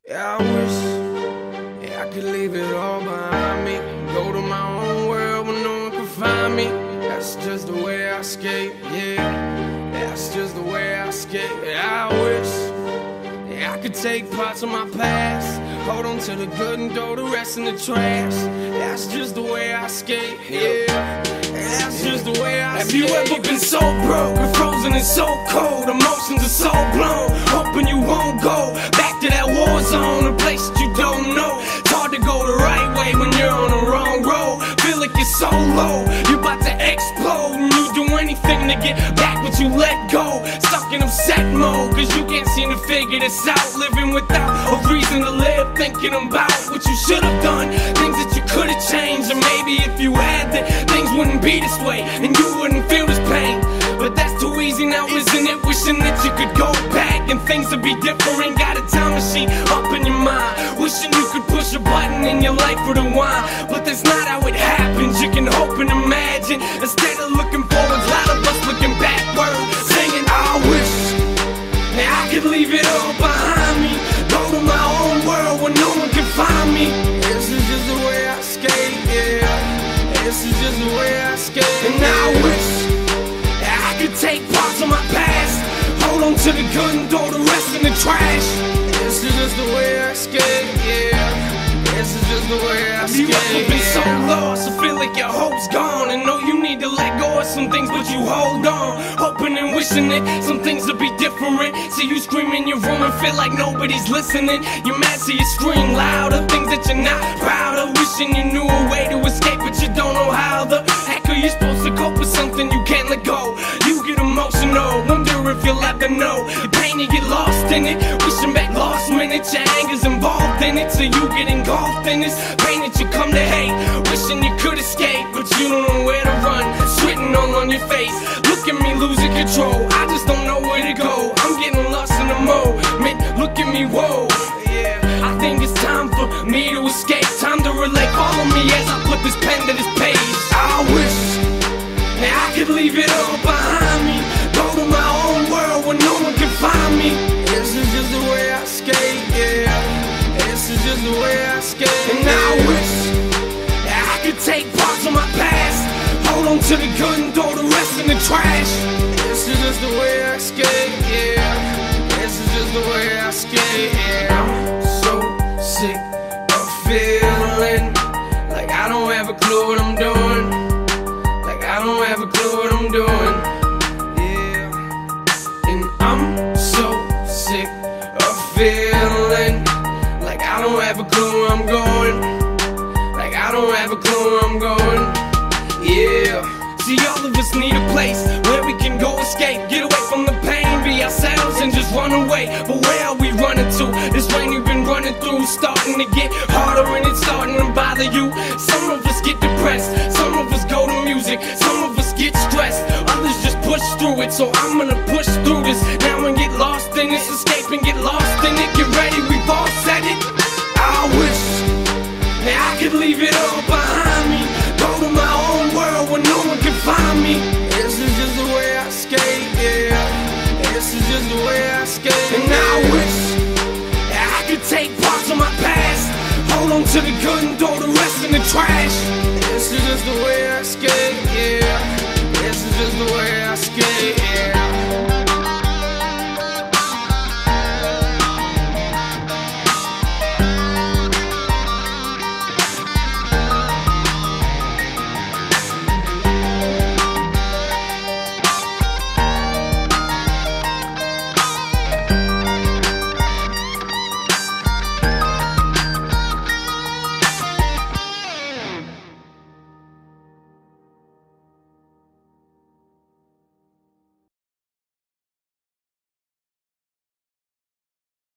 Yeah, I wish I could leave it all behind me, go to my own world where no one can find me. That's just the way I skate, yeah. That's just the way I skate. Yeah, I wish I could take parts of my past, hold on to the good and throw the rest in the trash. That's just the way I skate, yeah. That's just the way I skate. Have you ever been so broke and frozen and so cold? Emotions are so blown, hoping you won't go back to that war zone, a place that you don't know. It's hard to go the right way when you're on the wrong road. Feel like you're so low, you're about to explode, and you do anything to get back what you let go. Stuck in upset mode, cause you can't seem to figure this out. Living without a reason to live, thinking about what you should have done, things that you could have changed. And maybe if you had, then things wouldn't be this way, and you wouldn't feel this pain. But that's too easy now, isn't it? Wishing that you could go back and things would be different. Got a time machine up in your mind, wishing you could push a button in your life for the wine. But that's not how it happens. You can hope and imagine instead of looking forward. A lot of us looking backward, singing I wish now I could leave it all behind me, go to my own world where no one can find me. This is just the way I skate, yeah. This is just the way I skate. And I wish I could take parts of my past, hold on to the good and throw the rest in the trash. This is just the way I skate, yeah. This is just the way I skate. You ever been so lost, I feel like your hope's gone, and know you need to let go of some things, but you hold on, hoping and wishing that some things will be different. See you scream in your room and feel like nobody's listening. You're mad so you scream louder, things that you're not proud of, wishing you knew a way to escape, but you don't know how. The heck are you supposed to cope with something you can't let go? You get emotional, wonder if you'll ever know the pain, you get lost in it, wishing back lost minutes. Your anger's involved in it, so you get engulfed in this pain that you come to hate, wishing you could escape, but you don't know where to run. Sweating all on your face, look at me losing control, I just don't know where to go. I'm getting lost in the moment, look at me, whoa. Yeah, I think it's time for me to escape, time to relate. Follow me as I put this pen to this page. I wish now I could leave it all behind me, go to my own world where no one can find me. This is just the way I skate, yeah. This is just the way I skate. And I wish I could take parts of my past, hold on to the good and throw the rest in the trash. This is just the way I skate, yeah. This is just the way I skate, yeah. I'm so sick of feeling like I don't have a clue what I'm doing, like I don't have a clue what I'm doing, yeah. And I'm so sick of feeling like I don't have a clue where I'm going, like I don't have a clue where I'm going, yeah. See, all of us need a place where we can go escape, get away from the pain, be ourselves and just run away. But where are we running to? This rain you've been running through starting to get harder, and it's starting to bother you. Some of us get depressed, some of us go to music, some of us get stressed, others just push through it. So I'm gonna push through this now and get lost in this, escape and get lost in it. Get ready, we've all said it. I wish now I could leave it all behind me, go to my own world where no one can find me. This is just the way I skate, yeah. This is just the way I skate. And I wish I could take parts of my past, hold on to the good and throw the rest in the trash. This is just the way I skate, yeah. This is just the way I skate, yeah.